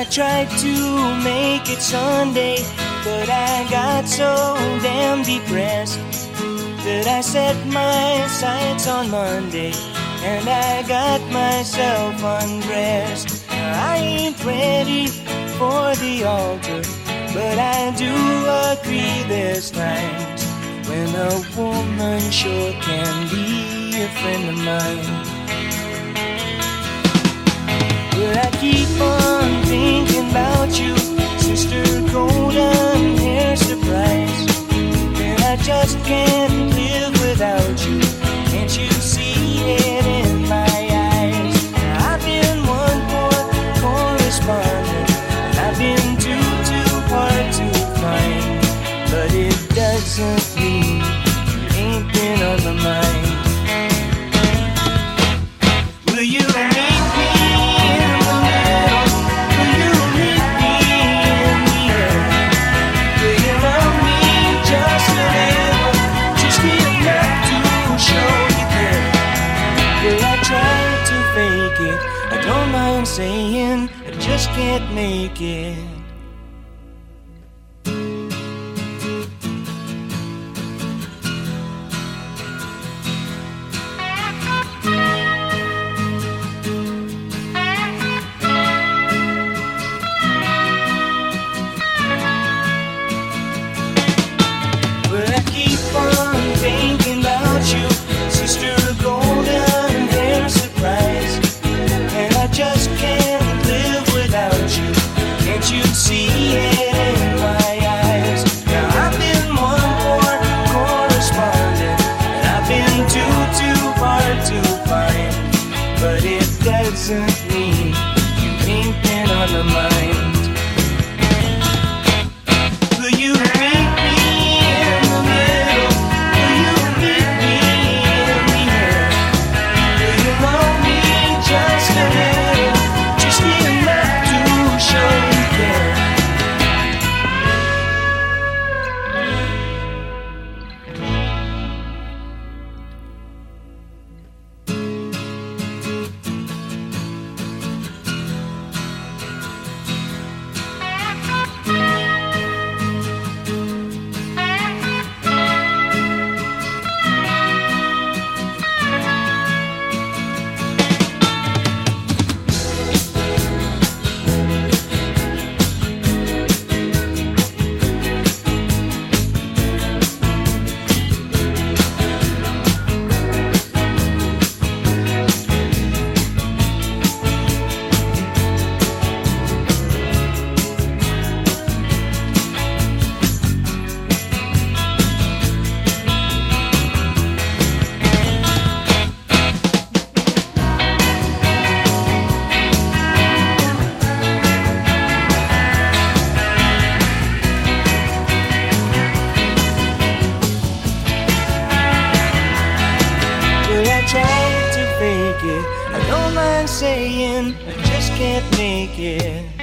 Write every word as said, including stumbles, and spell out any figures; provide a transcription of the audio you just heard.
I tried to make it Sunday, but I got so damn depressed that I set my sights on Monday and I got myself undressed. I ain't ready for the altar, but I do agree there's times when a woman sure can be a friend of mine. But I keep on thinking about you, Sister Golden Hair Surprise, and I just can't live without you. Can't you see it in my eyes? I've been one poor correspondent, and I've been too, too hard to find, but it doesn't mean you ain't been on my mind. Will you meet me in the middle? Will you meet me in the end? Will you love me just a little, just enough to show you care? Will I try to fake it? I don't mind saying I just can't make it. But it doesn't mean you ain't been on my mind. Will you meet me in the middle? Will you meet me in the end? Will you love me just a little, just enough to show you care? I don't mind saying I just can't make it.